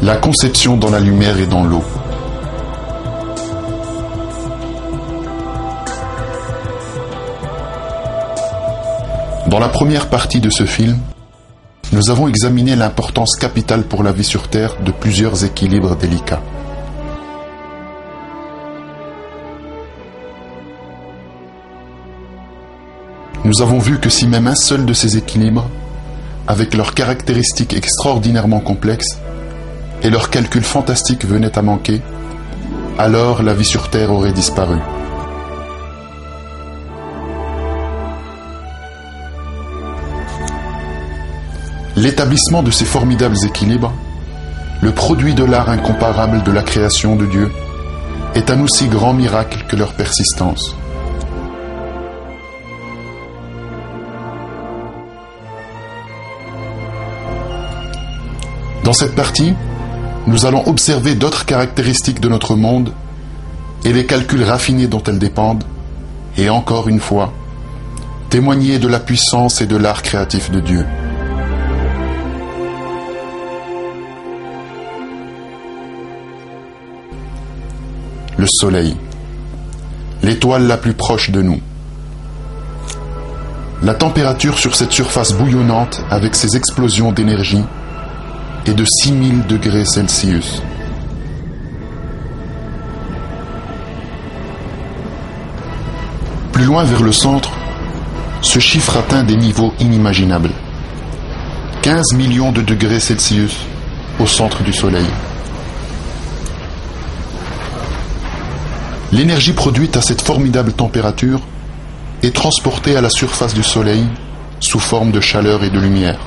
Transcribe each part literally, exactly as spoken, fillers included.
La conception dans la lumière et dans l'eau. Dans la première partie de ce film, nous avons examiné l'importance capitale pour la vie sur Terre de plusieurs équilibres délicats. Nous avons vu que si même un seul de ces équilibres, avec leurs caractéristiques extraordinairement complexes et leurs calculs fantastiques venaient à manquer, alors la vie sur Terre aurait disparu. L'établissement de ces formidables équilibres, le produit de l'art incomparable de la création de Dieu, est un aussi grand miracle que leur persistance. Dans cette partie, nous allons observer d'autres caractéristiques de notre monde et les calculs raffinés dont elles dépendent, et encore une fois, témoigner de la puissance et de l'art créatif de Dieu. Le Soleil, l'étoile la plus proche de nous. La température sur cette surface bouillonnante avec ses explosions d'énergie est de six mille degrés Celsius. Plus loin vers le centre, ce chiffre atteint des niveaux inimaginables. quinze millions de degrés Celsius au centre du Soleil. L'énergie produite à cette formidable température est transportée à la surface du Soleil sous forme de chaleur et de lumière.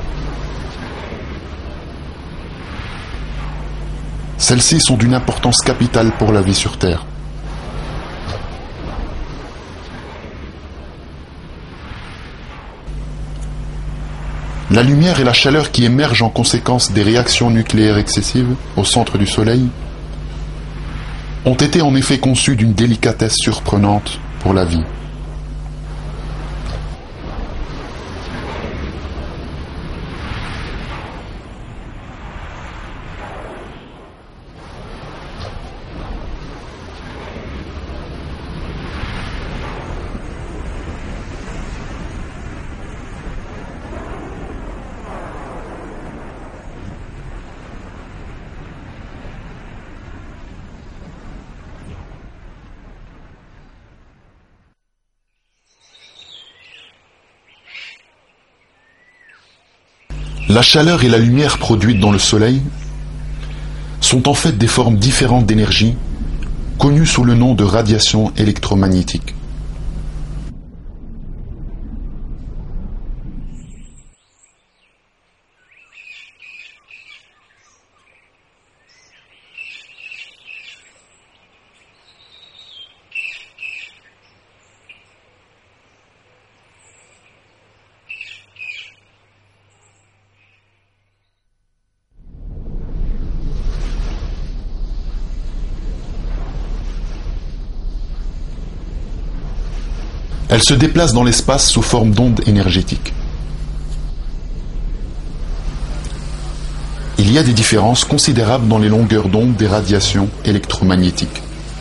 Celles-ci sont d'une importance capitale pour la vie sur Terre. La lumière et la chaleur qui émergent en conséquence des réactions nucléaires excessives au centre du Soleil ont été en effet conçus d'une délicatesse surprenante pour la vie. La chaleur et la lumière produites dans le Soleil sont en fait des formes différentes d'énergie connues sous le nom de radiation électromagnétique. Elle se déplace dans l'espace sous forme d'ondes énergétiques. Il y a des différences considérables dans les longueurs d'onde des radiations électromagnétiques.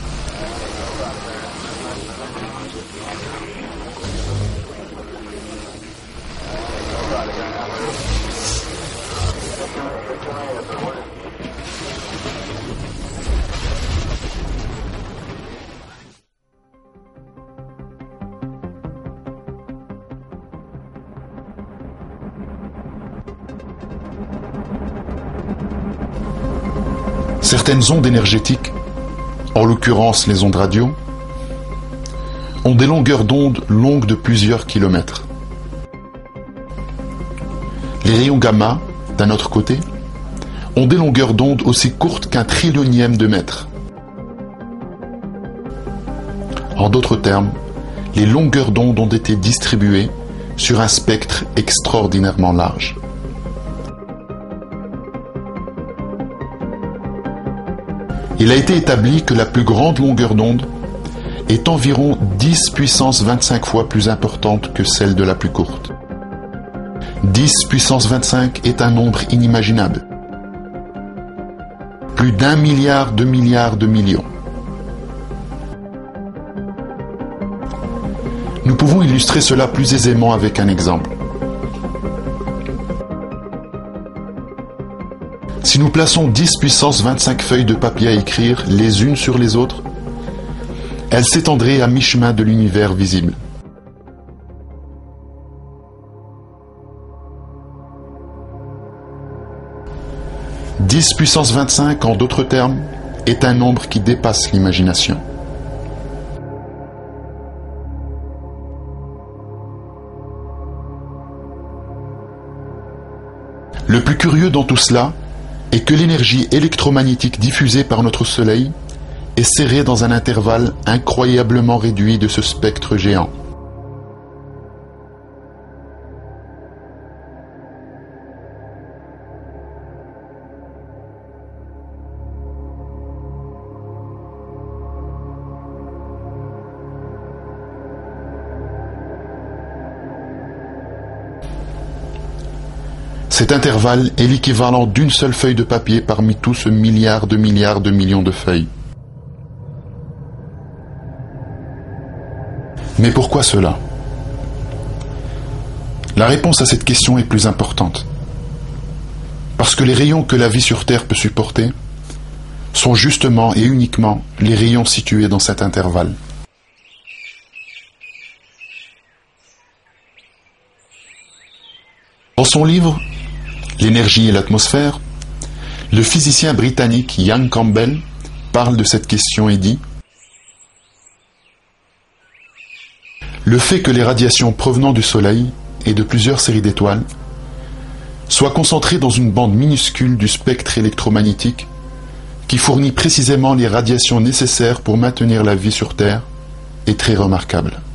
Certaines ondes énergétiques, en l'occurrence les ondes radio, ont des longueurs d'onde longues de plusieurs kilomètres. Les rayons gamma, d'un autre côté, ont des longueurs d'onde aussi courtes qu'un trillionième de mètre. En d'autres termes, les longueurs d'onde ont été distribuées sur un spectre extraordinairement large. Il a été établi que la plus grande longueur d'onde est environ dix puissance vingt-cinq fois plus importante que celle de la plus courte. dix puissance vingt-cinq est un nombre inimaginable. plus d'un milliard de milliards de millions. Nous pouvons illustrer cela plus aisément avec un exemple. Si nous plaçons dix puissance vingt-cinq feuilles de papier à écrire les unes sur les autres, elles s'étendraient à mi-chemin de l'univers visible. dix puissance vingt-cinq, en d'autres termes, est un nombre qui dépasse l'imagination. Le plus curieux dans tout cela est que l'énergie électromagnétique diffusée par notre Soleil est serrée dans un intervalle incroyablement réduit de ce spectre géant. Cet intervalle est l'équivalent d'une seule feuille de papier parmi tout ce milliard de milliards de millions de feuilles. Mais pourquoi cela? La réponse à cette question est plus importante. Parce que les rayons que la vie sur Terre peut supporter sont justement et uniquement les rayons situés dans cet intervalle. Dans son livre L'énergie et l'atmosphère, le physicien britannique Ian Campbell parle de cette question et dit: le fait que les radiations provenant du Soleil et de plusieurs séries d'étoiles soient concentrées dans une bande minuscule du spectre électromagnétique qui fournit précisément les radiations nécessaires pour maintenir la vie sur Terre est très remarquable.